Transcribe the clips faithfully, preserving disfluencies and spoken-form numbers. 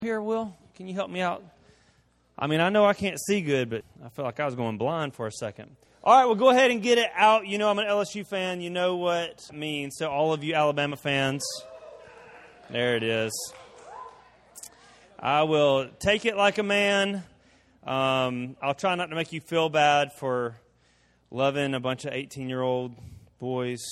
Here, Will, can you help me out? I mean, I know I can't see good, but I feel like I was going blind for a second. All right, well, go ahead and get it out. You know I'm an L S U fan. You know what it means. So all of you Alabama fans, there it is. I will take it like a man. Um, I'll try not to make you feel bad for loving a bunch of eighteen-year-old boys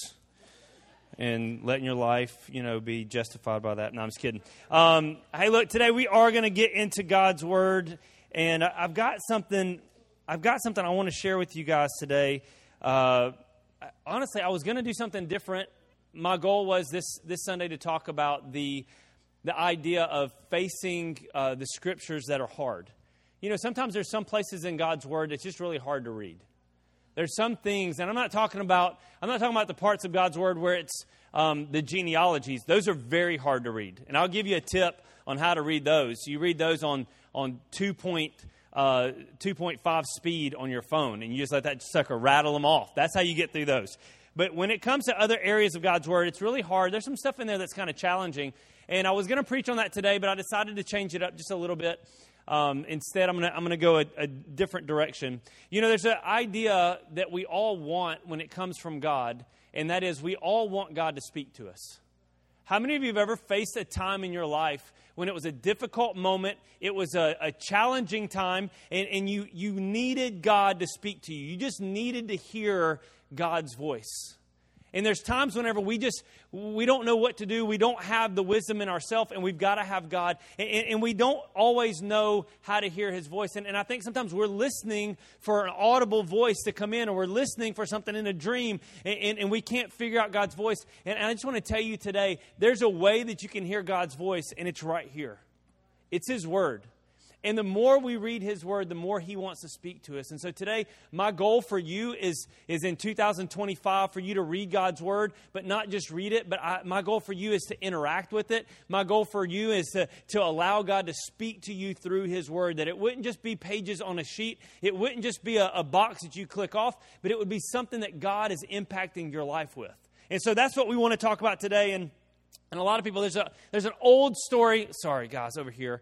and letting your life, you know, be justified by that. No, I'm just kidding. Um, hey, look, today we are going to get into God's Word, and I've got something. I've got something I want to share with you guys today. Uh, honestly, I was going to do something different. My goal was this this Sunday to talk about the the idea of facing uh, the Scriptures that are hard. You know, sometimes there's some places in God's Word that's just really hard to read. There's some things, and I'm not talking about I'm not talking about the parts of God's Word where it's um, the genealogies. Those are very hard to read, and I'll give you a tip on how to read those. You read those on on two point uh, two point five speed on your phone, and you just let that sucker rattle them off. That's how you get through those. But when it comes to other areas of God's Word, it's really hard. There's some stuff in there that's kind of challenging, and I was going to preach on that today, but I decided to change it up just a little bit. Um, instead, I'm going to I'm going to go a, a different direction. You know, there's an idea that we all want when it comes from God, and that is we all want God to speak to us. How many of you have ever faced a time in your life when it was a difficult moment, it was a, a challenging time, and, and you, you needed God to speak to you? You just needed to hear God's voice. And there's times whenever we just, we don't know what to do. We don't have the wisdom in ourselves, and we've got to have God. And, and we don't always know how to hear His voice. And, and I think sometimes we're listening for an audible voice to come in, or we're listening for something in a dream, and, and, and we can't figure out God's voice. And, and I just want to tell you today, there's a way that you can hear God's voice, and it's right here. It's His Word. And the more we read His Word, the more He wants to speak to us. And so today, my goal for you is, is in two thousand twenty-five for you to read God's Word, but not just read it, but I, my goal for you is to interact with it. My goal for you is to, to allow God to speak to you through His Word, that it wouldn't just be pages on a sheet. It wouldn't just be a, a box that you click off, but it would be something that God is impacting your life with. And so that's what we want to talk about today. And, and a lot of people, there's a there's an old story. Sorry, guys, over here.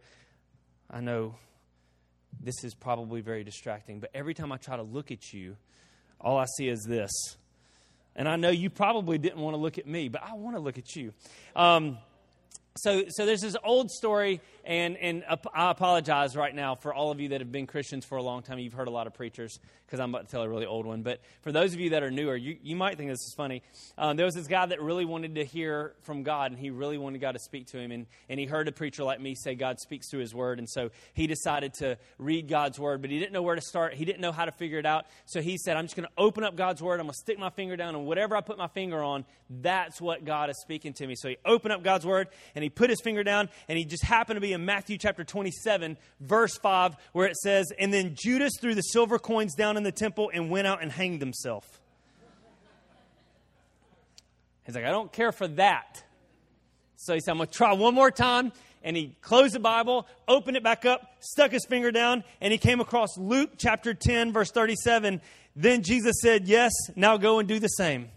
I know this is probably very distracting, but every time I try to look at you, all I see is this. And I know you probably didn't want to look at me, but I want to look at you. Um, so so there's this old story, and, and I apologize right now for all of you that have been Christians for a long time. You've heard a lot of preachers, because I'm about to tell a really old one. But for those of you that are newer, you, you might think this is funny. Um, there was this guy that really wanted to hear from God, and he really wanted God to speak to him. And, and he heard a preacher like me say God speaks through His Word. And so he decided to read God's Word, but he didn't know where to start. He didn't know how to figure it out. So he said, I'm just going to open up God's Word. I'm going to stick my finger down, and whatever I put my finger on, that's what God is speaking to me. So he opened up God's Word, and he put his finger down, and he just happened to be in Matthew chapter twenty-seven, verse five, where it says, and then Judas threw the silver coins down in the temple and went out and hanged himself. He's like, I don't care for that. So he said, I'm going to try one more time. And he closed the Bible, opened it back up, stuck his finger down, and he came across Luke chapter ten, verse thirty-seven. Then Jesus said, yes, now go and do the same.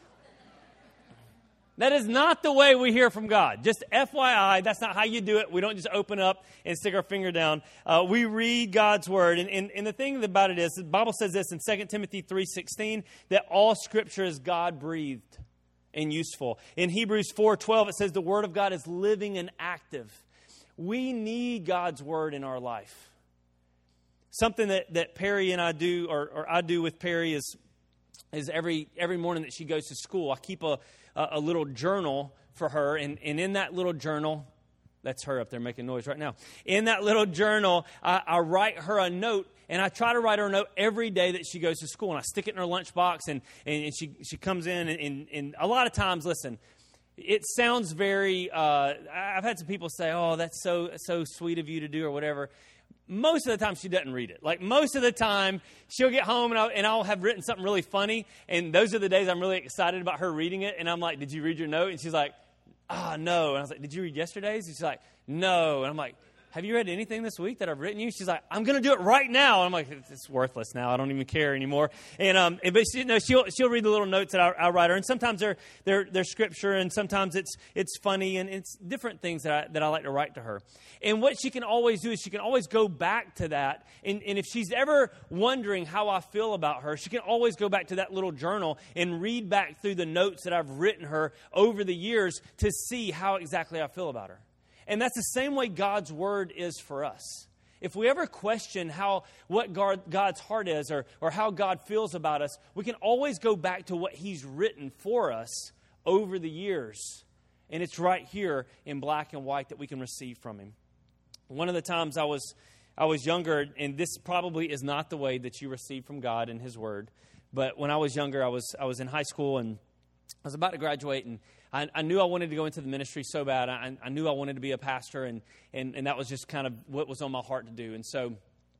That is not the way we hear from God. Just F Y I, that's not how you do it. We don't just open up and stick our finger down. Uh, we read God's Word. And, and, and the thing about it is, the Bible says this in Second Timothy three sixteen, that all Scripture is God-breathed and useful. In Hebrews four twelve, it says the Word of God is living and active. We need God's Word in our life. Something that, that Perry and I do, or, or I do with Perry, is, is every every morning that she goes to school, I keep a a little journal for her, and, and in that little journal, that's her up there making noise right now. In that little journal, I, I write her a note, and I try to write her a note every day that she goes to school, and I stick it in her lunchbox, and, and she, she comes in, and, and, and a lot of times, listen, it sounds very, uh, I've had some people say, oh, that's so so sweet of you to do, or whatever. Most of the time, she doesn't read it. Like, most of the time, she'll get home, and I'll, and I'll have written something really funny, and those are the days I'm really excited about her reading it, and I'm like, did you read your note? And she's like, ah, oh, no. And I was like, did you read yesterday's? And she's like, no. And I'm like, have you read anything this week that I've written you? She's like, I'm going to do it right now. And I'm like, it's worthless now. I don't even care anymore. And um, but she, you know, she'll she'll read the little notes that I, I write her, and sometimes they're they're they're scripture, and sometimes it's it's funny, and it's different things that I that I like to write to her. And what she can always do is she can always go back to that. And, and if she's ever wondering how I feel about her, she can always go back to that little journal and read back through the notes that I've written her over the years to see how exactly I feel about her. And that's the same way God's word is for us. If we ever question how what God, God's heart is or, or how God feels about us, we can always go back to what he's written for us over the years. And it's right here in black and white that we can receive from him. One of the times I was I was younger, and this probably is not the way that you receive from God and his word, but when I was younger, I was I was in high school, and I was about to graduate, and I, I knew I wanted to go into the ministry so bad. I, I knew I wanted to be a pastor, and, and, and that was just kind of what was on my heart to do. And so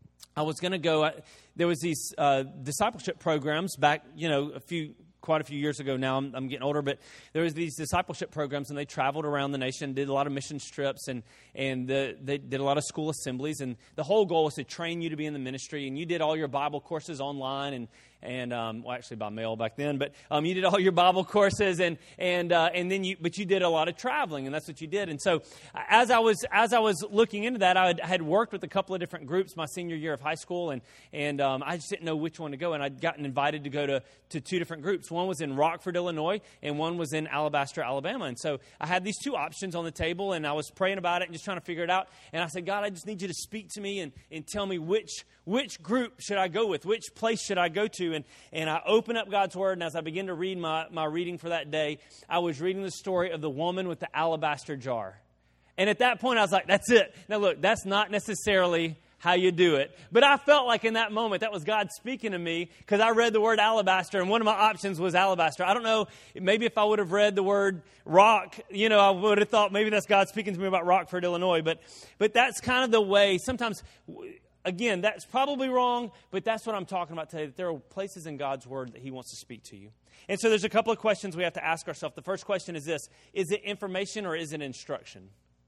I was going to go. I, there was these uh, discipleship programs back, you know, a few, quite a few years ago now. I'm, I'm getting older, but there was these discipleship programs, and they traveled around the nation, did a lot of mission trips, and and the, they did a lot of school assemblies. And the whole goal was to train you to be in the ministry. And you did all your Bible courses online, and and um, well, actually by mail back then. But um, you did all your Bible courses, and and uh, and then you, but you did a lot of traveling, and that's what you did. And so as I was as I was looking into that, I had, had worked with a couple of different groups my senior year of high school, and and um, I just didn't know which one to go. And I'd gotten invited to go to to two different groups. One was in Rockford, Illinois, and one was in Alabaster, Alabama. And so I had these two options on the table, and I was praying about it and just trying to figure it out. And I said, God, I just need you to speak to me and, and tell me which which group should I go with, which place should I go to. And and I opened up God's word, and as I began to read my, my reading for that day, I was reading the story of the woman with the alabaster jar. And at that point, I was like, that's it. Now look, that's not necessarily how you do it. But I felt like in that moment, that was God speaking to me, because I read the word alabaster, and one of my options was alabaster. I don't know, maybe if I would have read the word rock, you know, I would have thought maybe that's God speaking to me about Rockford, Illinois. But but that's kind of the way, sometimes, again, that's probably wrong, but that's what I'm talking about today, that there are places in God's word that he wants to speak to you. And so there's a couple of questions we have to ask ourselves. The first question is this: is it information or is it instruction?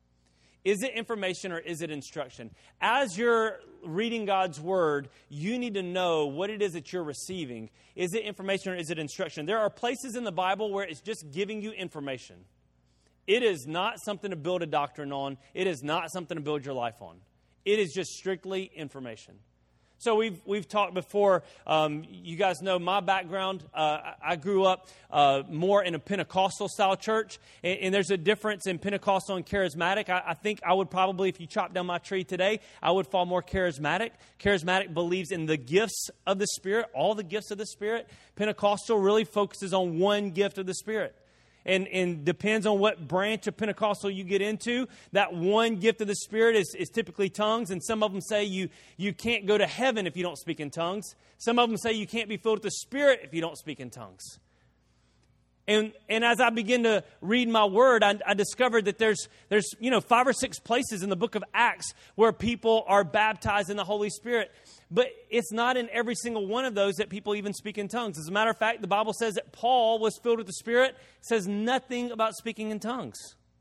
Is it information or is it instruction? As you're reading God's word, you need to know what it is that you're receiving. Is it information or is it instruction? There are places in the Bible where it's just giving you information. It is not something to build a doctrine on. It is not something to build your life on. It is just strictly information. So we've we've talked before. Um, you guys know my background. Uh, I grew up uh, more in a Pentecostal style church, and, and there's a difference in Pentecostal and charismatic. I, I think I would probably, if you chop down my tree today, I would fall more charismatic. Charismatic believes in the gifts of the Spirit, all the gifts of the Spirit. Pentecostal really focuses on one gift of the Spirit. And, and depends on what branch of Pentecostal you get into. That one gift of the Spirit is, is typically tongues. And some of them say you, you can't go to heaven if you don't speak in tongues. Some of them say you can't be filled with the Spirit if you don't speak in tongues. And and as I begin to read my word, I, I discovered that there's, there's you know five or six places in the book of Acts where people are baptized in the Holy Spirit. But it's not in every single one of those that people even speak in tongues. As a matter of fact, the Bible says that Paul was filled with the Spirit. It says nothing about speaking in tongues.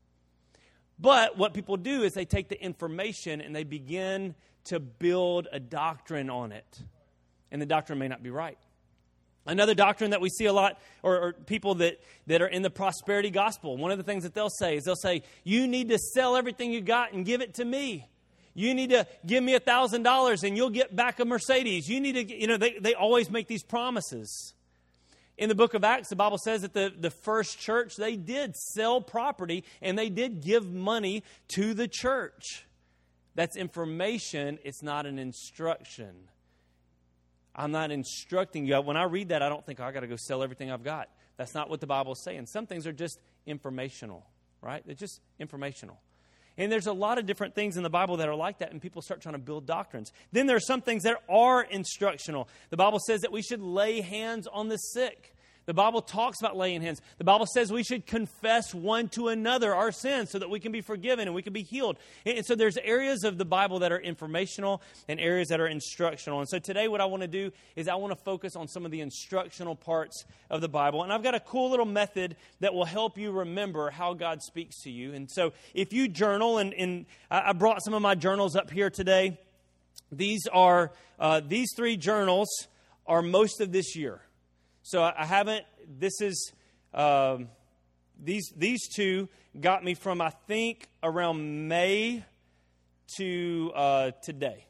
But what people do is they take the information and they begin to build a doctrine on it. And the doctrine may not be right. Another doctrine that we see a lot, or, or people that, that are in the prosperity gospel, one of the things that they'll say is they'll say, you need to sell everything you got and give it to me. You need to give me one thousand dollars and you'll get back a Mercedes. You need to, you know, they, they always make these promises. In the book of Acts, the Bible says that the, the first church, they did sell property and they did give money to the church. That's information. It's not an instruction. I'm not instructing you. When I read that, I don't think, oh, I got to go sell everything I've got. That's not what the Bible is saying. Some things are just informational, right? They're just informational. And there's a lot of different things in the Bible that are like that, and people start trying to build doctrines. Then there are some things that are instructional. The Bible says that we should lay hands on the sick. The Bible talks about laying hands. The Bible says we should confess one to another our sins so that we can be forgiven and we can be healed. And so there's areas of the Bible that are informational and areas that are instructional. And so today what I want to do is I want to focus on some of the instructional parts of the Bible. And I've got a cool little method that will help you remember how God speaks to you. And so if you journal, and, and I brought some of my journals up here today. These are, uh, these three journals are most of this year. So I haven't, this is, um, these these two got me from, I think, around May to uh, today.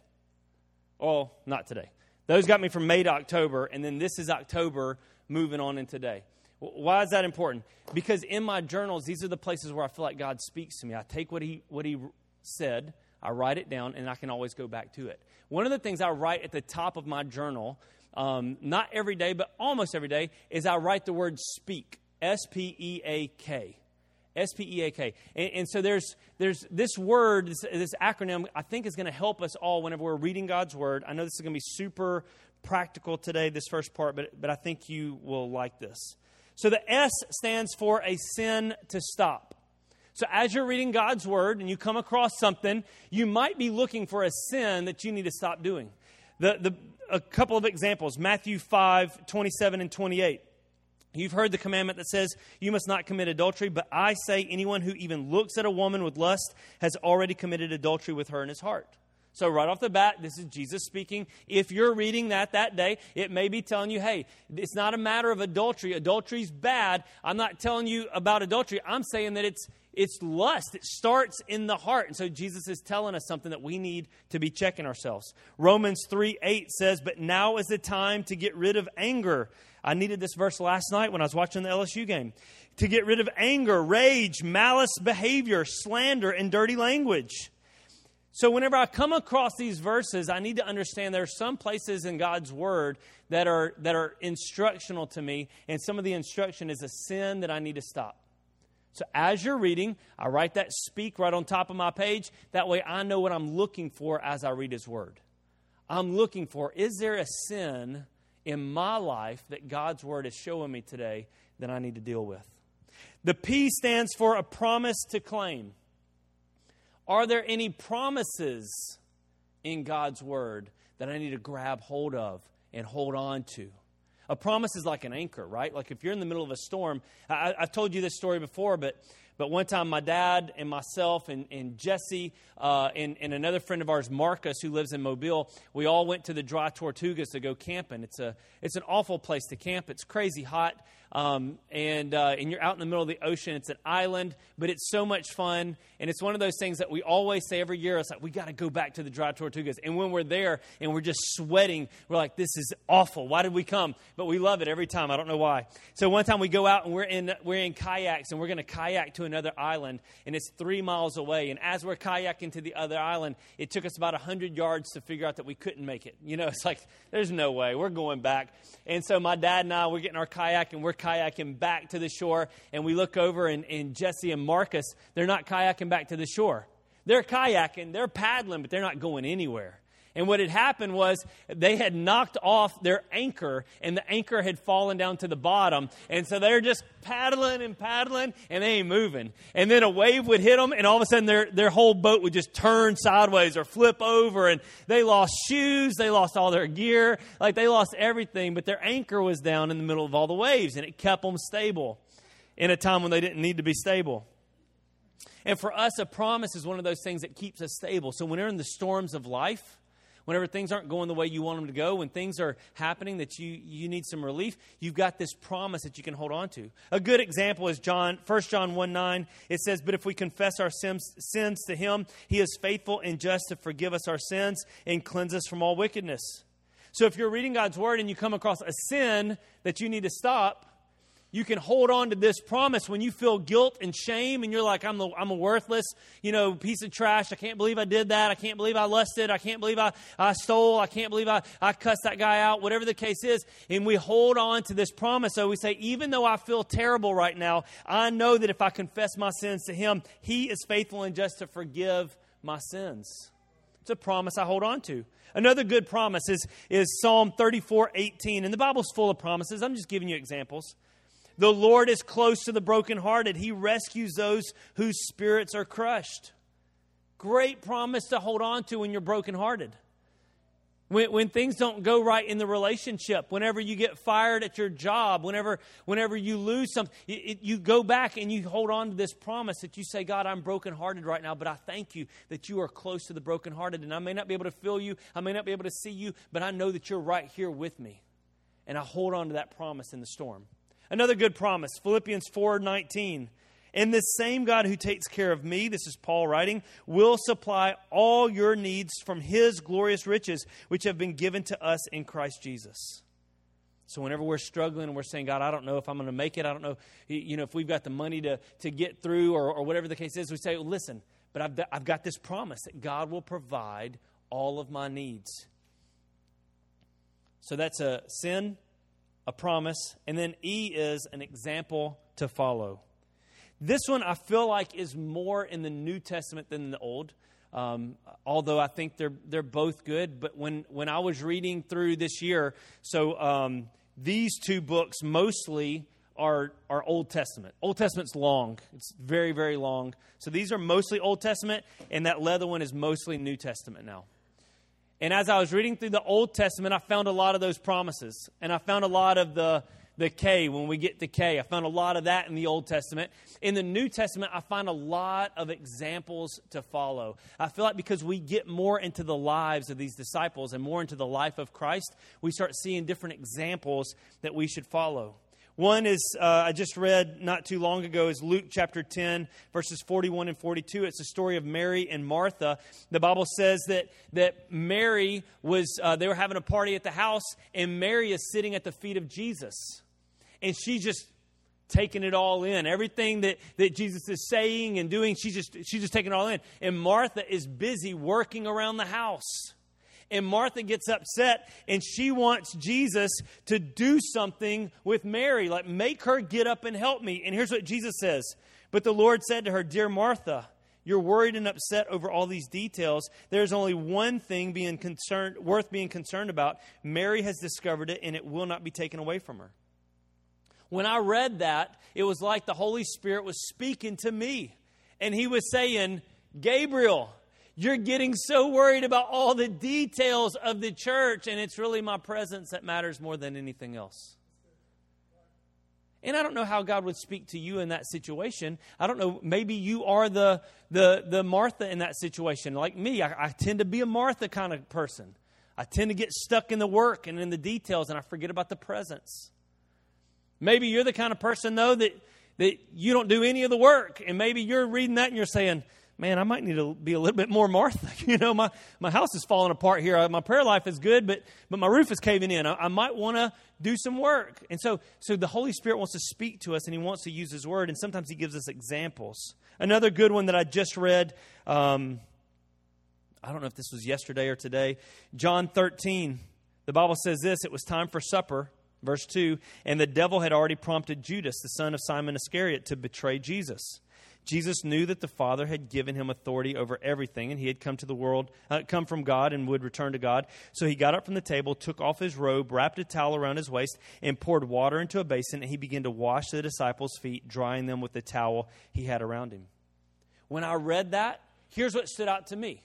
Oh, not today. Those got me from May to October, and then this is October moving on in today. Why is that important? Because in my journals, these are the places where I feel like God speaks to me. I take what he what he said, I write it down, and I can always go back to it. One of the things I write at the top of my journal, Um, not every day, but almost every day, is I write the word speak, S P E A K, S P E A K. And, and so there's there's this word, this, this acronym, I think is going to help us all whenever we're reading God's Word. I know this is going to be super practical today, this first part, but but I think you will like this. So the S stands for a sin to stop. So as you're reading God's Word and you come across something, you might be looking for a sin that you need to stop doing. The the A couple of examples, Matthew five, twenty-seven and twenty-eight. You've heard the commandment that says, you must not commit adultery, but I say anyone who even looks at a woman with lust has already committed adultery with her in his heart. So right off the bat, this is Jesus speaking. If you're reading that that day, it may be telling you, hey, it's not a matter of adultery. Adultery's bad. I'm not telling you about adultery. I'm saying that it's It's lust. It starts in the heart. And so Jesus is telling us something that we need to be checking ourselves. Romans three eight says, but now is the time to get rid of anger. I needed this verse last night when I was watching the L S U game. To get rid of anger, rage, malice behavior, slander, and dirty language. So whenever I come across these verses, I need to understand there are some places in God's Word that are, that are instructional to me. And some of the instruction is a sin that I need to stop. So as you're reading, I write that speak right on top of my page. That way I know what I'm looking for as I read His Word. I'm looking for, is there a sin in my life that God's Word is showing me today that I need to deal with? The P stands for a promise to claim. Are there any promises in God's Word that I need to grab hold of and hold on to? A promise is like an anchor, right? Like if you're in the middle of a storm, I, I've told you this story before, but but one time my dad and myself and, and Jesse uh, and, and another friend of ours, Marcus, who lives in Mobile, we all went to the Dry Tortugas to go camping. It's a it's an awful place to camp. It's crazy hot, um, and uh, and you're out in the middle of the ocean. It's an island, but it's so much fun, and it's one of those things that we always say every year. It's like, we got to go back to the Dry Tortugas. And when we're there and we're just sweating, we're like, this is awful. Why did we come? But we love it every time. I don't know why. So one time we go out and we're in we're in kayaks, and we're going to kayak to another island, and it's three miles away. And as we're kayaking to the other island, it took us about one hundred yards to figure out that we couldn't make it. You know, it's like, there's no way. We're going back. And so my dad and I, we're getting our kayak, and we're kayaking back to the shore, and we look over, and, and Jesse and Marcus, they're not kayaking back to the shore. They're kayaking, they're paddling, but they're not going anywhere. And what had happened was they had knocked off their anchor, and the anchor had fallen down to the bottom. And so they're just paddling and paddling, and they ain't moving. And then a wave would hit them, and all of a sudden their, their whole boat would just turn sideways or flip over. And they lost shoes. They lost all their gear. Like, they lost everything. But their anchor was down in the middle of all the waves, and it kept them stable in a time when they didn't need to be stable. And for us, a promise is one of those things that keeps us stable. So when we're in the storms of life, whenever things aren't going the way you want them to go, when things are happening that you, you need some relief, you've got this promise that you can hold on to. A good example is John, First John one nine. It says, but if we confess our sins, sins to Him, He is faithful and just to forgive us our sins and cleanse us from all wickedness. So if you're reading God's Word and you come across a sin that you need to stop, you can hold on to this promise when you feel guilt and shame, and you're like, I'm, the, I'm a worthless, you know, piece of trash. I can't believe I did that. I can't believe I lusted. I can't believe I, I stole. I can't believe I, I cussed that guy out, whatever the case is. And we hold on to this promise. So we say, even though I feel terrible right now, I know that if I confess my sins to Him, He is faithful and just to forgive my sins. It's a promise I hold on to. Another good promise is, is Psalm thirty-four eighteen. And the Bible's full of promises. I'm just giving you examples. The Lord is close to the brokenhearted. He rescues those whose spirits are crushed. Great promise to hold on to when you're brokenhearted. When, when things don't go right in the relationship, whenever you get fired at your job, whenever whenever you lose something, it, it, you go back and you hold on to this promise that you say, God, I'm brokenhearted right now, but I thank you that you are close to the brokenhearted. And I may not be able to feel you, I may not be able to see you, but I know that you're right here with me. And I hold on to that promise in the storm. Another good promise, Philippians four nineteen. And this same God who takes care of me, this is Paul writing, will supply all your needs from His glorious riches, which have been given to us in Christ Jesus. So whenever we're struggling and we're saying, God, I don't know if I'm going to make it. I don't know, you know, if we've got the money to, to get through or, or whatever the case is. We say, well, listen, but I've, I've got this promise that God will provide all of my needs. So that's a sin, a promise, and then E is an example to follow. This one I feel like is more in the New Testament than the Old, um, although I think they're they're both good. But when, when I was reading through this year, so um, these two books mostly are, are Old Testament. Old Testament's long. It's very, very long. So these are mostly Old Testament, and that leather one is mostly New Testament now. And as I was reading through the Old Testament, I found a lot of those promises. And I found a lot of the... The K, when we get to K, I found a lot of that in the Old Testament. In the New Testament, I find a lot of examples to follow. I feel like because we get more into the lives of these disciples and more into the life of Christ, we start seeing different examples that we should follow. One is, uh, I just read not too long ago, is Luke chapter ten, verses forty-one and forty-two. It's the story of Mary and Martha. The Bible says that that Mary was, uh, they were having a party at the house, and Mary is sitting at the feet of Jesus. And she's just taking it all in. Everything that, that Jesus is saying and doing, she's just, she's just taking it all in. And Martha is busy working around the house. And Martha gets upset, and she wants Jesus to do something with Mary, like make her get up and help me. And here's what Jesus says. But the Lord said to her, Dear Martha, you're worried and upset over all these details. There's only one thing being concerned, worth being concerned about. Mary has discovered it, and it will not be taken away from her. When I read that, it was like the Holy Spirit was speaking to me. And He was saying, Gabriel, you're getting so worried about all the details of the church, and it's really my presence that matters more than anything else. And I don't know how God would speak to you in that situation. I don't know, maybe you are the the, the Martha in that situation. Like me, I, I tend to be a Martha kind of person. I tend to get stuck in the work and in the details, and I forget about the presence. Maybe you're the kind of person, though, that, that you don't do any of the work. And maybe you're reading that and you're saying, man, I might need to be a little bit more Martha. You know, my, my house is falling apart here. My prayer life is good, but but my roof is caving in. I, I might want to do some work. And so, so the Holy Spirit wants to speak to us, and He wants to use His Word. And sometimes He gives us examples. Another good one that I just read, um, I don't know if this was yesterday or today, John thirteen. The Bible says this, it was time for supper. Verse two, and the devil had already prompted Judas, the son of Simon Iscariot, to betray Jesus. Jesus knew that the Father had given Him authority over everything, and He had come to the world, uh, come from God and would return to God. So He got up from the table, took off His robe, wrapped a towel around His waist, and poured water into a basin, and He began to wash the disciples' feet, drying them with the towel He had around Him. When I read that, here's what stood out to me.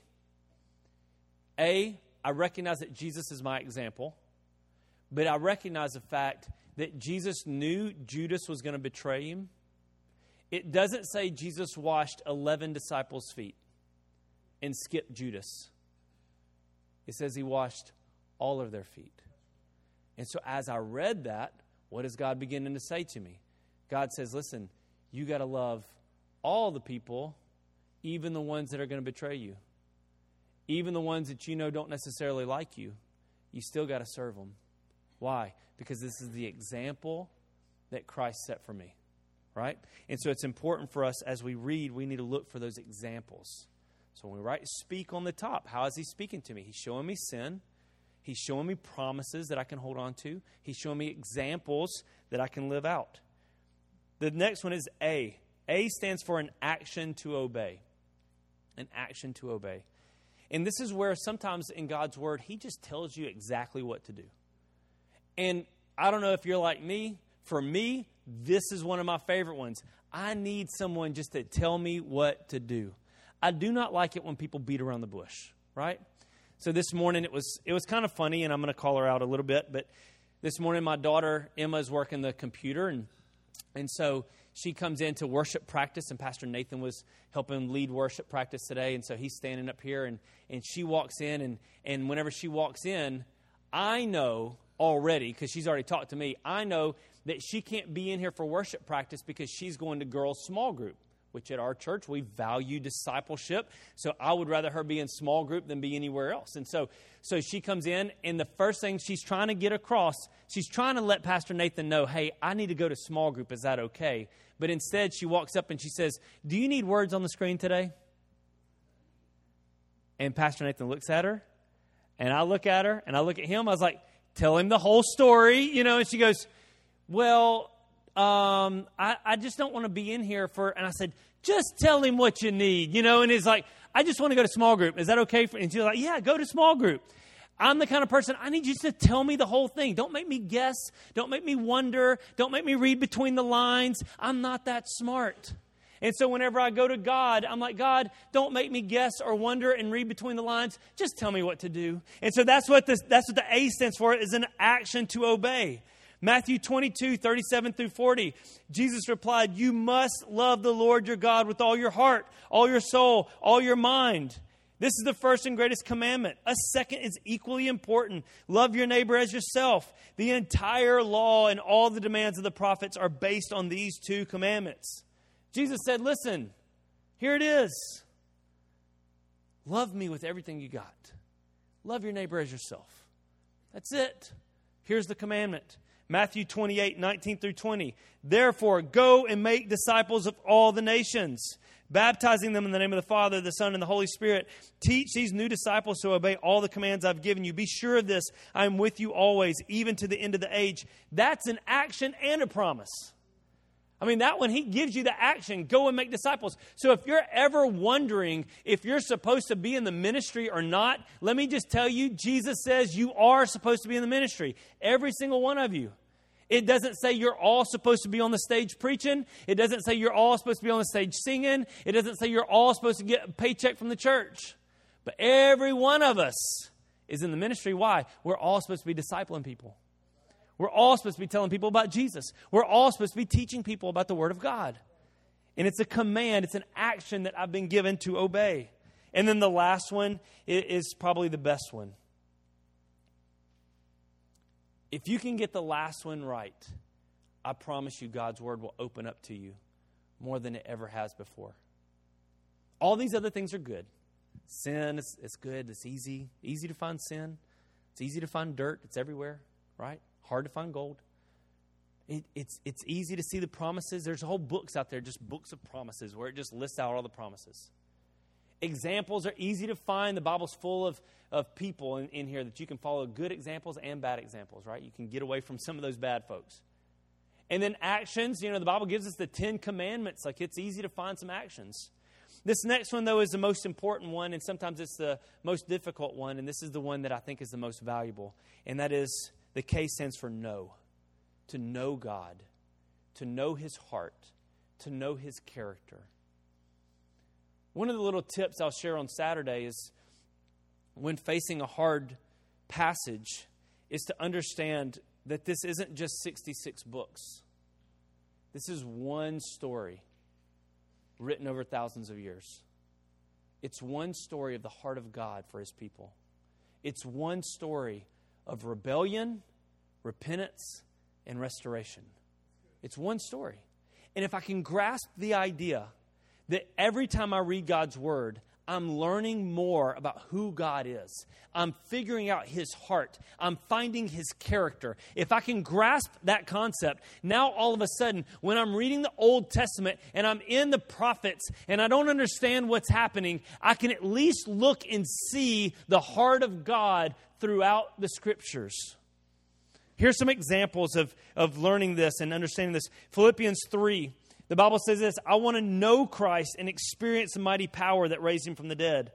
A, I recognize that Jesus is my example. But I recognize the fact that Jesus knew Judas was going to betray Him. It doesn't say Jesus washed eleven disciples' feet and skipped Judas. It says He washed all of their feet. And so as I read that, what is God beginning to say to me? God says, listen, you got to love all the people, even the ones that are going to betray you. Even the ones that you know don't necessarily like you. You still got to serve them. Why? Because this is the example that Christ set for me, right? And so it's important for us as we read, we need to look for those examples. So when we write speak on the top, how is He speaking to me? He's showing me sin. He's showing me promises that I can hold on to. He's showing me examples that I can live out. The next one is A. A stands for an action to obey. An action to obey. And this is where sometimes in God's word, he just tells you exactly what to do. And I don't know if you're like me. For me, this is one of my favorite ones. I need someone just to tell me what to do. I do not like it when people beat around the bush, right? So this morning it was it was kind of funny, and I'm going to call her out a little bit. But this morning my daughter Emma is working the computer, and and so she comes into worship practice, and Pastor Nathan was helping lead worship practice today, and so he's standing up here, and and she walks in, and and whenever she walks in, I know already, because she's already talked to me, I know that she can't be in here for worship practice because she's going to girls' small group, which at our church we value discipleship. So I would rather her be in small group than be anywhere else. And so so she comes in, and the first thing she's trying to get across, she's trying to let Pastor Nathan know, hey, I need to go to small group. Is that okay? But instead she walks up and she says, do you need words on the screen today? And Pastor Nathan looks at her, and I look at her, and I look at him. I was like, tell him the whole story, you know, and she goes, well, um, I, I just don't want to be in here for, and I said, just tell him what you need, you know, and he's like, I just want to go to small group. Is that okay? For, and she's like, yeah, go to small group. I'm the kind of person, I need you to tell me the whole thing. Don't make me guess. Don't make me wonder. Don't make me read between the lines. I'm not that smart. And so whenever I go to God, I'm like, God, don't make me guess or wonder and read between the lines. Just tell me what to do. And so that's what this, that's what the A stands for, is an action to obey. Matthew twenty-two, thirty-seven through forty, Jesus replied, you must love the Lord your God with all your heart, all your soul, all your mind. This is the first and greatest commandment. A second is equally important. Love your neighbor as yourself. The entire law and all the demands of the prophets are based on these two commandments. Jesus said, listen, here it is. Love me with everything you got. Love your neighbor as yourself. That's it. Here's the commandment. Matthew twenty-eight, nineteen through twenty. Therefore, go and make disciples of all the nations, baptizing them in the name of the Father, the Son, and the Holy Spirit. Teach these new disciples to obey all the commands I've given you. Be sure of this. I am with you always, even to the end of the age. That's an action and a promise. I mean, that one, he gives you the action. Go and make disciples. So if you're ever wondering if you're supposed to be in the ministry or not, let me just tell you, Jesus says you are supposed to be in the ministry. Every single one of you. It doesn't say you're all supposed to be on the stage preaching. It doesn't say you're all supposed to be on the stage singing. It doesn't say you're all supposed to get a paycheck from the church. But every one of us is in the ministry. Why? We're all supposed to be discipling people. We're all supposed to be telling people about Jesus. We're all supposed to be teaching people about the Word of God. And it's a command. It's an action that I've been given to obey. And then the last one is probably the best one. If you can get the last one right, I promise you God's Word will open up to you more than it ever has before. All these other things are good. Sin is it's good. It's easy. Easy to find sin. It's easy to find dirt. It's everywhere, right? Hard to find gold. It, it's it's easy to see the promises. There's whole books out there, just books of promises, where it just lists out all the promises. Examples are easy to find. The Bible's full of, of people in, in here that you can follow, good examples and bad examples, right? You can get away from some of those bad folks. And then actions, you know, the Bible gives us the Ten Commandments. Like, it's easy to find some actions. This next one, though, is the most important one, and sometimes it's the most difficult one, and this is the one that I think is the most valuable, and that is, the K stands for know. To know God. To know His heart. To know His character. One of the little tips I'll share on Saturday is, when facing a hard passage, is to understand that this isn't just sixty-six books. This is one story written over thousands of years. It's one story of the heart of God for His people. It's one story of rebellion, repentance, and restoration. It's one story. And if I can grasp the idea that every time I read God's Word, I'm learning more about who God is. I'm figuring out His heart. I'm finding His character. If I can grasp that concept, now all of a sudden, when I'm reading the Old Testament and I'm in the prophets and I don't understand what's happening, I can at least look and see the heart of God throughout the Scriptures. Here's some examples of, of learning this and understanding this. Philippians three. The Bible says this, I want to know Christ and experience the mighty power that raised Him from the dead.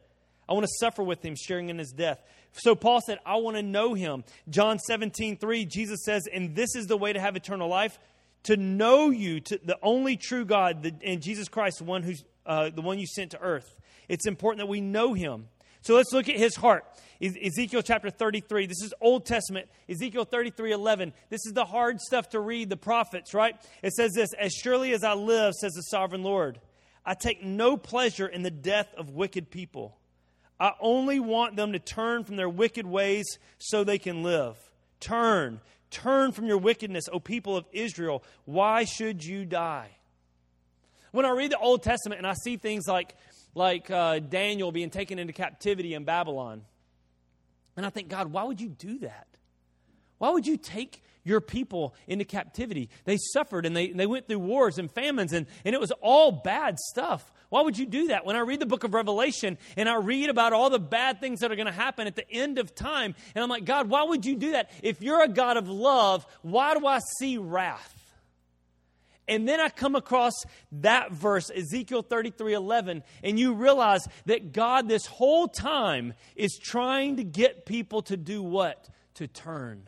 I want to suffer with him, sharing in his death. So Paul said, I want to know him. John seventeen three, Jesus says, and this is the way to have eternal life, to know you, to the only true God, the, and Jesus Christ, the one who's uh, the one you sent to earth. It's important that we know him. So let's look at his heart. Ezekiel chapter thirty-three. This is Old Testament. Ezekiel thirty-three eleven. This is the hard stuff to read, the prophets, right? It says this, as surely as I live, says the sovereign Lord, I take no pleasure in the death of wicked people. I only want them to turn from their wicked ways so they can live. Turn. Turn from your wickedness, O people of Israel. Why should you die? When I read the Old Testament and I see things like, like uh, Daniel being taken into captivity in Babylon, and I think, God, why would you do that? Why would you take your people into captivity? They suffered and they, they went through wars and famines, and, and it was all bad stuff. Why would you do that? When I read the book of Revelation and I read about all the bad things that are going to happen at the end of time, and I'm like, God, why would you do that? If you're a God of love, why do I see wrath? And then I come across that verse, Ezekiel thirty-three eleven, and you realize that God this whole time is trying to get people to do what? To turn.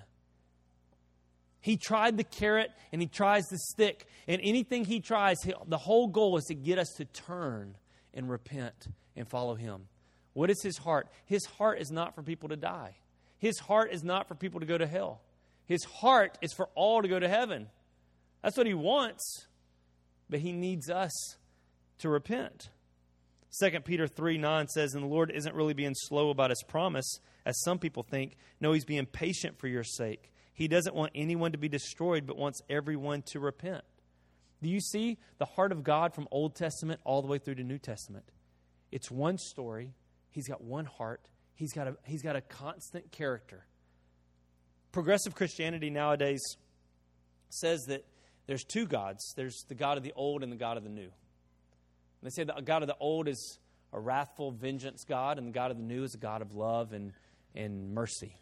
He tried the carrot and he tries the stick. And anything he tries, the whole goal is to get us to turn and repent and follow him. What is his heart? His heart is not for people to die. His heart is not for people to go to hell. His heart is for all to go to heaven. That's what he wants. But he needs us to repent. Second Peter three nine says, and the Lord isn't really being slow about his promise, as some people think. No, he's being patient for your sake. He doesn't want anyone to be destroyed, but wants everyone to repent. Do you see the heart of God from Old Testament all the way through to New Testament? It's one story. He's got one heart. He's got a, he's got a constant character. Progressive Christianity nowadays says that there's two gods. There's the God of the old and the God of the new. And they say the God of the old is a wrathful vengeance God, and the God of the new is a God of love and, and mercy.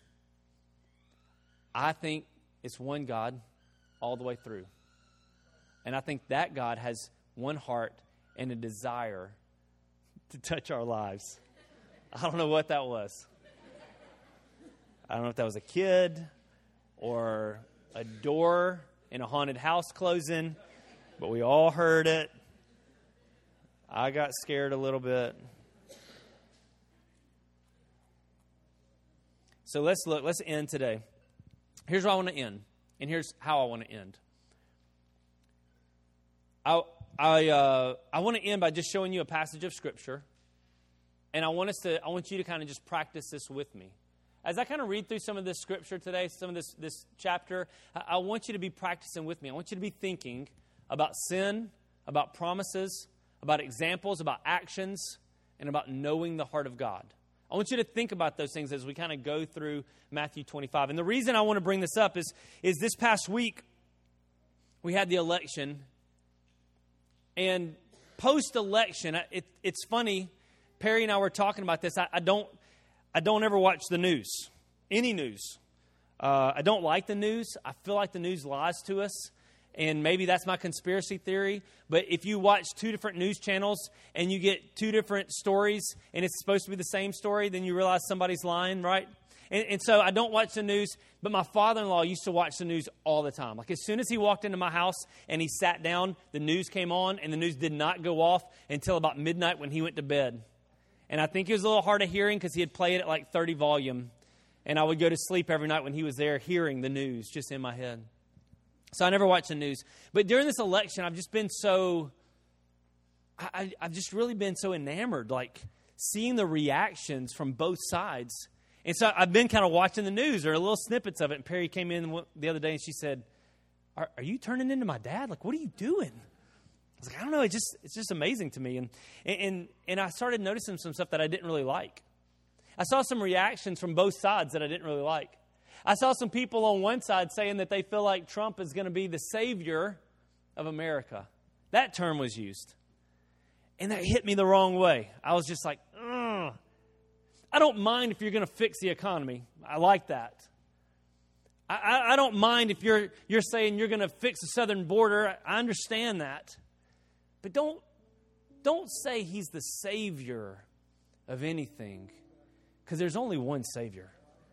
I think it's one God all the way through. And I think that God has one heart and a desire to touch our lives. I don't know what that was. I don't know if that was a kid or a door in a haunted house closing, but we all heard it. I got scared a little bit. So let's look, let's end today. Here's where I want to end, and here's how I want to end. I I uh, I want to end by just showing you a passage of Scripture, and I want us to I want you to kind of just practice this with me. As I kind of read through some of this Scripture today, some of this this chapter, I, I want you to be practicing with me. I want you to be thinking about sin, about promises, about examples, about actions, and about knowing the heart of God. I want you to think about those things as we kind of go through Matthew twenty-five. And the reason I want to bring this up is, is this past week, we had the election. And post-election, it, it's funny, Perry and I were talking about this. I, I don't I don't ever watch the news, any news. Uh, I don't like the news. I feel like the news lies to us. And maybe that's my conspiracy theory. But if you watch two different news channels and you get two different stories and it's supposed to be the same story, then you realize somebody's lying, right? And, and so I don't watch the news. But my father-in-law used to watch the news all the time. Like as soon as he walked into my house and he sat down, the news came on, and the news did not go off until about midnight when he went to bed. And I think it was a little hard of hearing because he had played it at like thirty volume. And I would go to sleep every night when he was there hearing the news just in my head. So I never watch the news. But during this election, I've just been so, I, I've just really been so enamored, like seeing the reactions from both sides. And so I've been kind of watching the news or little snippets of it. And Perry came in the other day and she said, are, are you turning into my dad? Like, what are you doing? I was like, I don't know. It just, it's just amazing to me. And, and, and I started noticing some stuff that I didn't really like. I saw some reactions from both sides that I didn't really like. I saw some people on one side saying that they feel like Trump is going to be the savior of America. That term was used. And that hit me the wrong way. I was just like, ugh. I don't mind if you're going to fix the economy. I like that. I, I, I don't mind if you're you're saying you're going to fix the southern border. I understand that. But don't, don't say he's the savior of anything because there's only one Savior.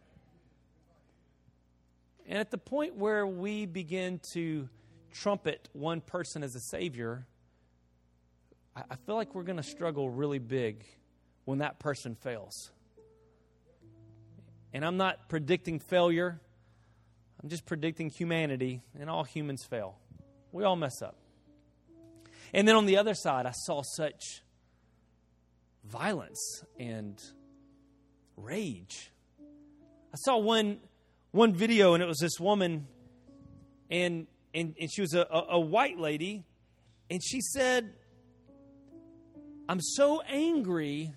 And at the point where we begin to trumpet one person as a Savior, I feel like we're going to struggle really big when that person fails. And I'm not predicting failure. I'm just predicting humanity, and all humans fail. We all mess up. And then on the other side, I saw such violence and rage. I saw one one video, and it was this woman, and and, and she was a, a, a white lady, and she said, I'm so angry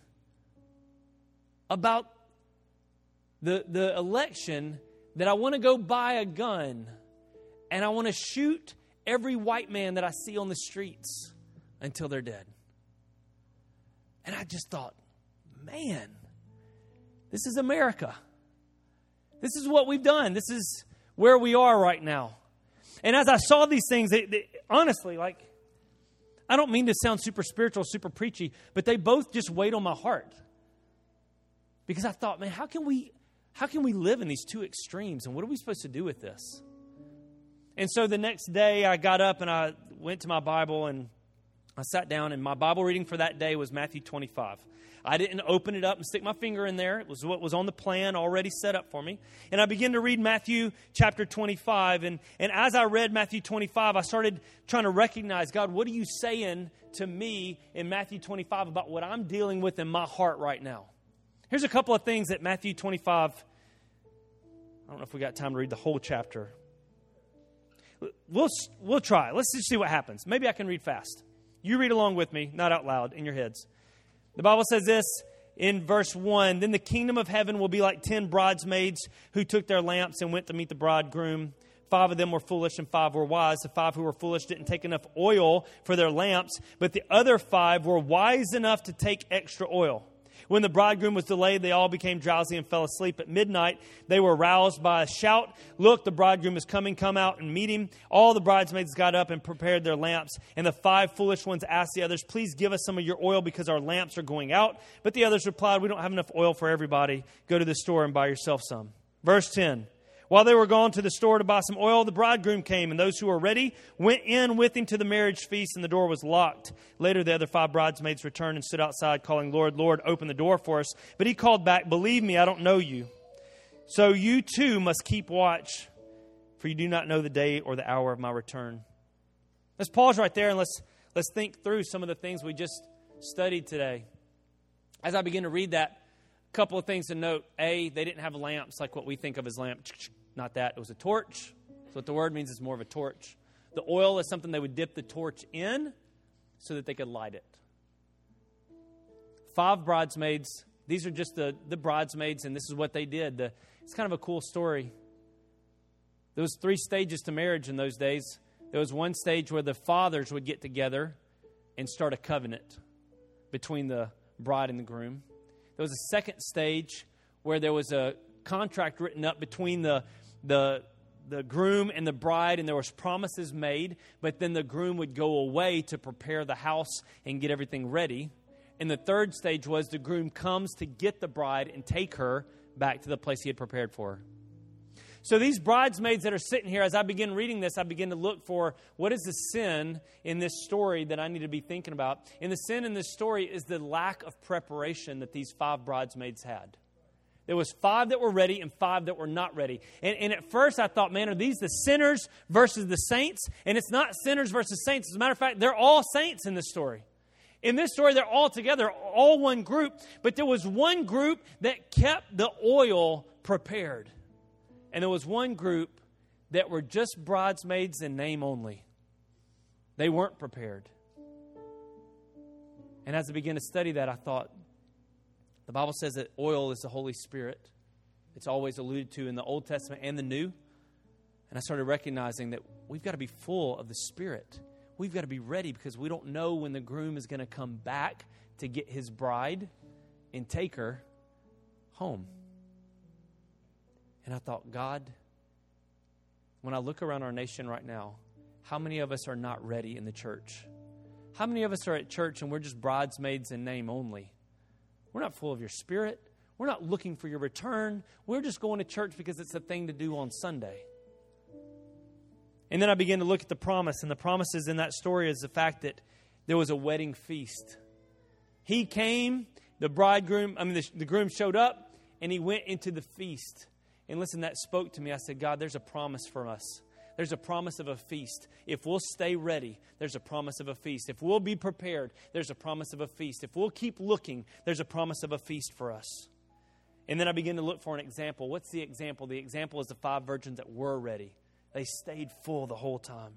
about the, the election that I want to go buy a gun and I want to shoot every white man that I see on the streets until they're dead. And I just thought, man, this is America. This is what we've done. This is where we are right now. And as I saw these things, they, they, honestly, like, I don't mean to sound super spiritual, super preachy, but they both just weighed on my heart. Because I thought, man, how can we how can we live in these two extremes? And what are we supposed to do with this? And so the next day I got up and I went to my Bible and I sat down, and my Bible reading for that day was Matthew twenty-five. I didn't open it up and stick my finger in there. It was what was on the plan already set up for me. And I began to read Matthew chapter twenty-five. And, and as I read Matthew twenty-five, I started trying to recognize, God, what are you saying to me in Matthew twenty-five about what I'm dealing with in my heart right now? Here's a couple of things that Matthew twenty-five, I don't know if we got time to read the whole chapter. We'll, we'll try. Let's just see what happens. Maybe I can read fast. You read along with me, not out loud, in your heads. The Bible says this in verse one, then the kingdom of heaven will be like ten bridesmaids who took their lamps and went to meet the bridegroom. Five of them were foolish and five were wise. The five who were foolish didn't take enough oil for their lamps, but the other five were wise enough to take extra oil. When the bridegroom was delayed, they all became drowsy and fell asleep. At midnight, they were roused by a shout. Look, the bridegroom is coming. Come out and meet him. All the bridesmaids got up and prepared their lamps. And the five foolish ones asked the others, please give us some of your oil because our lamps are going out. But the others replied, we don't have enough oil for everybody. Go to the store and buy yourself some. Verse ten. While they were gone to the store to buy some oil, the bridegroom came, and those who were ready went in with him to the marriage feast, and the door was locked. Later, the other five bridesmaids returned and stood outside, calling, Lord, Lord, open the door for us. But he called back, believe me, I don't know you. So you too must keep watch, for you do not know the day or the hour of my return. Let's pause right there, and let's, let's think through some of the things we just studied today. As I begin to read that, a couple of things to note. A, they didn't have lamps like what we think of as lamps. Not that. It was a torch. So what the word means is more of a torch. The oil is something they would dip the torch in so that they could light it. Five bridesmaids. These are just the, the bridesmaids, and this is what they did. The, it's kind of a cool story. There was three stages to marriage in those days. There was one stage where the fathers would get together and start a covenant between the bride and the groom. There was a second stage where there was a contract written up between the the the groom and the bride, and there was promises made, but then the groom would go away to prepare the house and get everything ready. And the third stage was the groom comes to get the bride and take her back to the place he had prepared for her. So these bridesmaids that are sitting here, as I begin reading this, I begin to look for what is the sin in this story that I need to be thinking about. And the sin in this story is the lack of preparation that these five bridesmaids had. There was five that were ready and five that were not ready. And, and at first I thought, man, are these the sinners versus the saints? And it's not sinners versus saints. As a matter of fact, they're all saints in this story. In this story, they're all together, all one group. But there was one group that kept the oil prepared. And there was one group that were just bridesmaids in name only. They weren't prepared. And as I began to study that, I thought, the Bible says that oil is the Holy Spirit. It's always alluded to in the Old Testament and the New. And I started recognizing that we've got to be full of the Spirit. We've got to be ready because we don't know when the groom is going to come back to get his bride and take her home. And I thought, God, when I look around our nation right now, how many of us are not ready in the church? How many of us are at church and we're just bridesmaids in name only? We're not full of your Spirit. We're not looking for your return. We're just going to church because it's a thing to do on Sunday. And then I began to look at the promise, and the promises in that story is the fact that there was a wedding feast. He came, the bridegroom, I mean, the, the groom showed up, and he went into the feast. And listen, that spoke to me. I said, God, there's a promise for us. There's a promise of a feast. If we'll stay ready, there's a promise of a feast. If we'll be prepared, there's a promise of a feast. If we'll keep looking, there's a promise of a feast for us. And then I began to look for an example. What's the example? The example is the five virgins that were ready. They stayed full the whole time.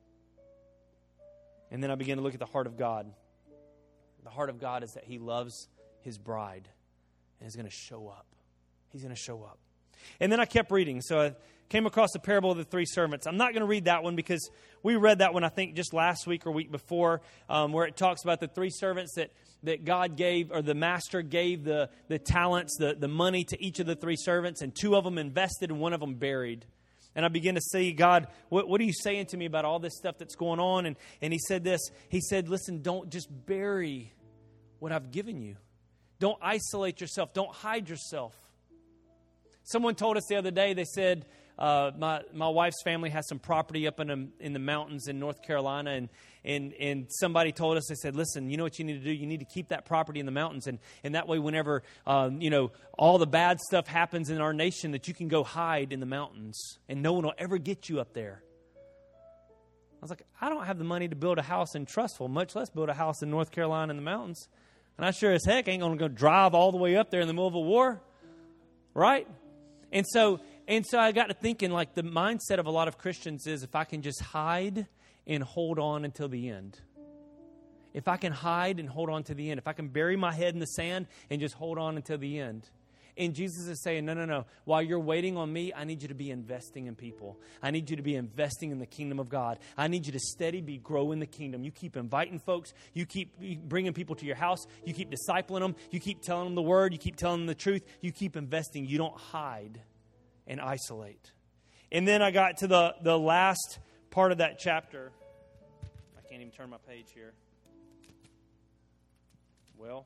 And then I began to look at the heart of God. The heart of God is that He loves His bride and is going to show up. He's going to show up. And then I kept reading. So I came across the parable of the three servants. I'm not going to read that one because we read that one, I think, just last week or week before, um, where it talks about the three servants that, that God gave, or the master gave the, the talents, the, the money to each of the three servants, and two of them invested and one of them buried. And I began to see, God, what, what are you saying to me about all this stuff that's going on? And, and He said this. He said, listen, don't just bury what I've given you. Don't isolate yourself. Don't hide yourself. Someone told us the other day, they said, uh, my, my wife's family has some property up in, the in the mountains in North Carolina. And, and, and somebody told us, they said, listen, you know what you need to do? You need to keep that property in the mountains. And, and that way, whenever, um, you know, all the bad stuff happens in our nation, that you can go hide in the mountains and no one will ever get you up there. I was like, I don't have the money to build a house in Trussville, much less build a house in North Carolina in the mountains. And I sure as heck ain't going to go drive all the way up there in the middle of a war. Right? And so and so I got to thinking, like, the mindset of a lot of Christians is, if I can just hide and hold on until the end. If I can hide and hold on to the end. If I can bury my head in the sand and just hold on until the end. And Jesus is saying, no, no, no. While you're waiting on me, I need you to be investing in people. I need you to be investing in the kingdom of God. I need you to steady be grow in the kingdom. You keep inviting folks. You keep bringing people to your house. You keep discipling them. You keep telling them the word. You keep telling them the truth. You keep investing. You don't hide and isolate. And then I got to the, the last part of that chapter. I can't even turn my page here. Well,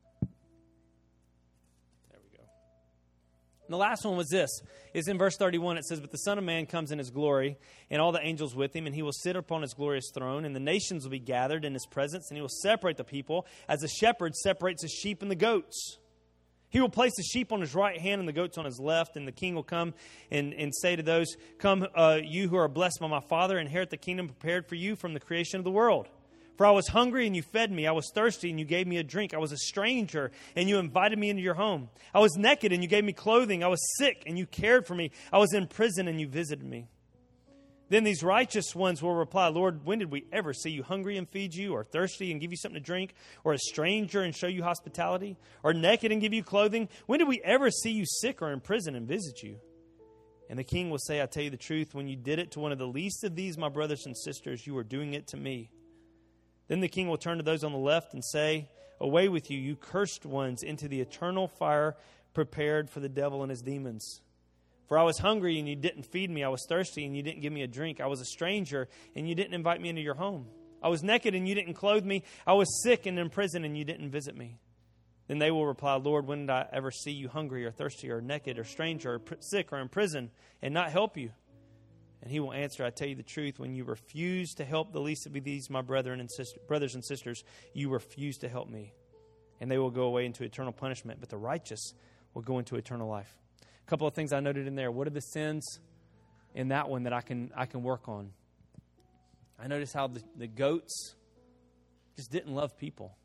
and the last one was this. It's in verse thirty-one. It says, but the Son of Man comes in His glory, and all the angels with Him, and He will sit upon His glorious throne, and the nations will be gathered in His presence, and He will separate the people as a shepherd separates the sheep and the goats. He will place the sheep on His right hand and the goats on His left, and the King will come and, and say to those, come, uh, you who are blessed by my Father, inherit the kingdom prepared for you from the creation of the world. For I was hungry, and you fed me. I was thirsty, and you gave me a drink. I was a stranger, and you invited me into your home. I was naked, and you gave me clothing. I was sick, and you cared for me. I was in prison, and you visited me. Then these righteous ones will reply, Lord, when did we ever see you hungry and feed you, or thirsty and give you something to drink, or a stranger and show you hospitality, or naked and give you clothing? When did we ever see you sick or in prison and visit you? And the King will say, I tell you the truth, when you did it to one of the least of these, my brothers and sisters, you were doing it to me. Then the King will turn to those on the left and say, away with you, you cursed ones, into the eternal fire prepared for the devil and his demons. For I was hungry, and you didn't feed me. I was thirsty, and you didn't give me a drink. I was a stranger, and you didn't invite me into your home. I was naked, and you didn't clothe me. I was sick and in prison, and you didn't visit me. Then they will reply, Lord, when did I ever see you hungry or thirsty or naked or stranger or pr- sick or in prison and not help you? And He will answer, I tell you the truth, when you refuse to help the least of these, my brethren and sister, brothers and sisters, you refuse to help me. And they will go away into eternal punishment, but the righteous will go into eternal life. A couple of things I noted in there. What are the sins in that one that I can I can work on? I noticed how the, the goats just didn't love people.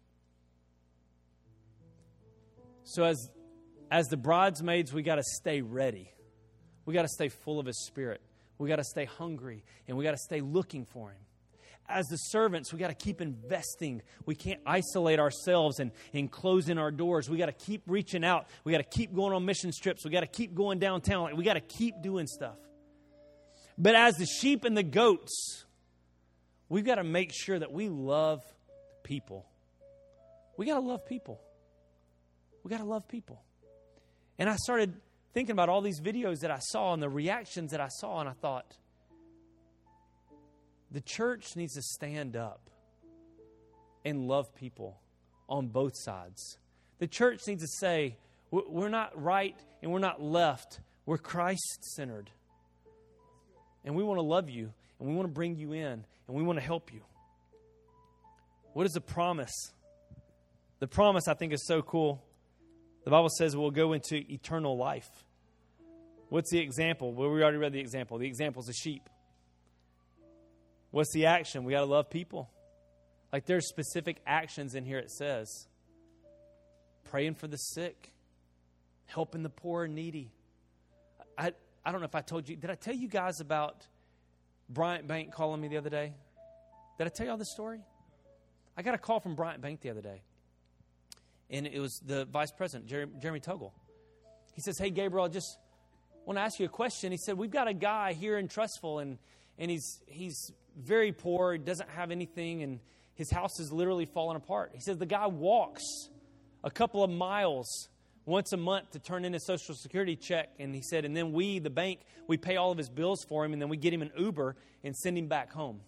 So as as the bridesmaids, we got to stay ready. We got to stay full of His Spirit. We got to stay hungry, and we got to stay looking for Him. As the servants, we got to keep investing. We can't isolate ourselves and, and close in our doors. We got to keep reaching out. We got to keep going on mission trips. We got to keep going downtown. Like, we got to keep doing stuff. But as the sheep and the goats, we've got to make sure that we love people. We got to love people. We got to love people. And I started thinking about all these videos that I saw and the reactions that I saw, and I thought, the church needs to stand up and love people on both sides. The church needs to say, we're not right and we're not left. We're Christ-centered. And we want to love you, and we want to bring you in, and we want to help you. What is the promise? The promise, I think, is so cool. The Bible says we'll go into eternal life. What's the example? Well, we already read the example. The example is a sheep. What's the action? We got to love people. Like there's specific actions in here it says. Praying for the sick. Helping the poor and needy. I, I don't know if I told you. Did I tell you guys about Bryant Bank calling me the other day? Did I tell you all this story? I got a call from Bryant Bank the other day. And it was the vice president, Jeremy, Jeremy Tuggle. He says, hey, Gabriel, I just want to ask you a question. He said, we've got a guy here in Trustful, and, and he's he's very poor. He doesn't have anything, and his house is literally falling apart. He says the guy walks a couple of miles once a month to turn in his Social Security check. And he said, and then we, the bank, we pay all of his bills for him, and then we get him an Uber and send him back home.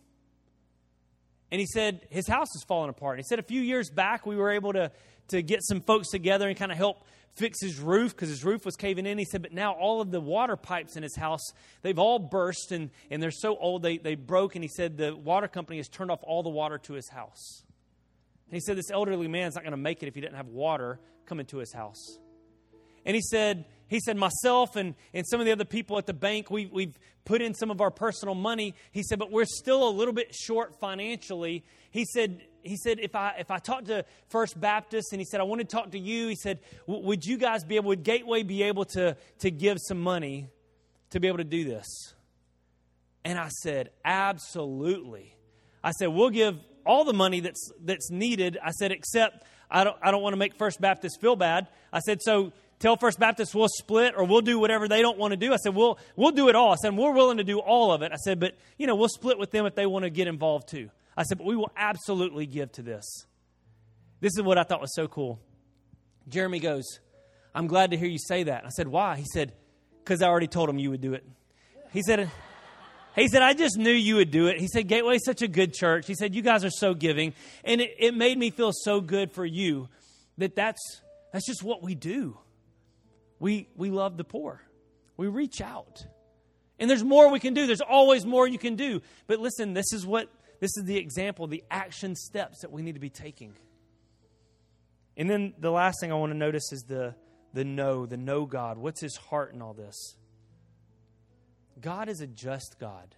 And he said his house is falling apart. He said a few years back we were able to, to get some folks together and kind of help fix his roof because his roof was caving in. He said, but now all of the water pipes in his house, they've all burst, and, and they're so old they, they broke. And he said the water company has turned off all the water to his house. And he said this elderly man's not going to make it if he didn't have water coming to his house. And he said, he said, myself and, and some of the other people at the bank, we, we've put in some of our personal money. He said, but we're still a little bit short financially. He said, he said, if I if I talk to First Baptist, and he said, I want to talk to you. He said, would you guys be able, would Gateway be able to, to give some money to be able to do this? And I said, absolutely. I said, we'll give all the money that's that's needed. I said, except I don't I don't want to make First Baptist feel bad. I said, so tell First Baptist we'll split or we'll do whatever they don't want to do. I said, we'll, we'll do it all. I said, we're willing to do all of it. I said, but, you know, we'll split with them if they want to get involved too. I said, but we will absolutely give to this. This is what I thought was so cool. Jeremy goes, I'm glad to hear you say that. I said, why? He said, because I already told him you would do it. He said, he said, I just knew you would do it. He said, Gateway is such a good church. He said, you guys are so giving. And it, it made me feel so good for you that that's, that's just what we do. We we love the poor. We reach out. And there's more we can do. There's always more you can do. But listen, this is what this is the example, the action steps that we need to be taking. And then the last thing I want to notice is the the know, the know God. What's his heart in all this? God is a just God.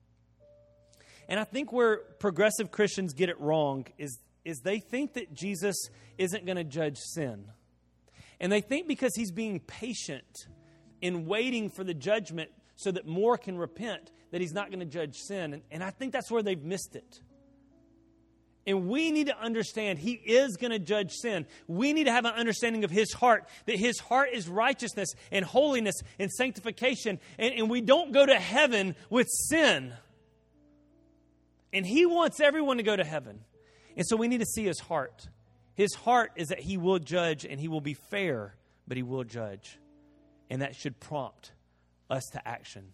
And I think where progressive Christians get it wrong is, is they think that Jesus isn't going to judge sin. And they think because he's being patient in waiting for the judgment so that more can repent, that he's not going to judge sin. And, and I think that's where they've missed it. And we need to understand he is going to judge sin. We need to have an understanding of his heart, that his heart is righteousness and holiness and sanctification. And, and we don't go to heaven with sin. And he wants everyone to go to heaven. And so we need to see his heart. His heart is that he will judge, and he will be fair, but he will judge. And that should prompt us to action.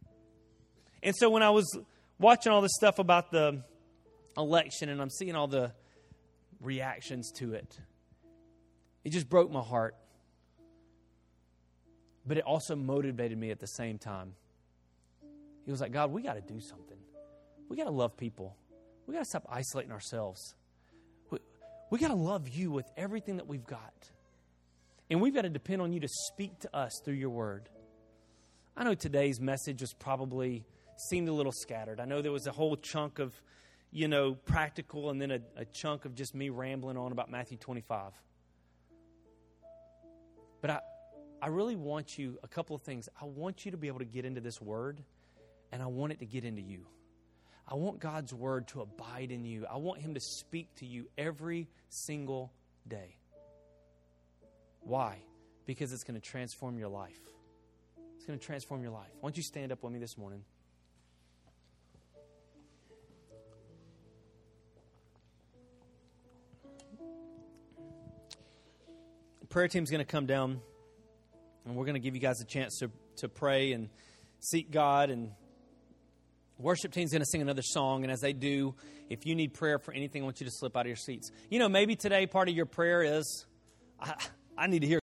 And so when I was watching all this stuff about the election, and I'm seeing all the reactions to it, it just broke my heart. But it also motivated me at the same time. It was like, God, we got to do something. We got to love people. We got to stop isolating ourselves. We, we got to love you with everything that we've got. And we've got to depend on you to speak to us through your word. I know today's message was probably seemed a little scattered. I know there was a whole chunk of, you know, practical and then a, a chunk of just me rambling on about Matthew twenty-five. But I, I really want you, a couple of things. I want you to be able to get into this word, and I want it to get into you. I want God's word to abide in you. I want him to speak to you every single day. Why? Because it's going to transform your life. It's going to transform your life. Why don't you stand up with me this morning? The prayer team's going to come down, and we're going to give you guys a chance to, to pray and seek God. And worship team's going to sing another song, and as they do, if you need prayer for anything, I want you to slip out of your seats. You know, maybe today part of your prayer is, I, I need to hear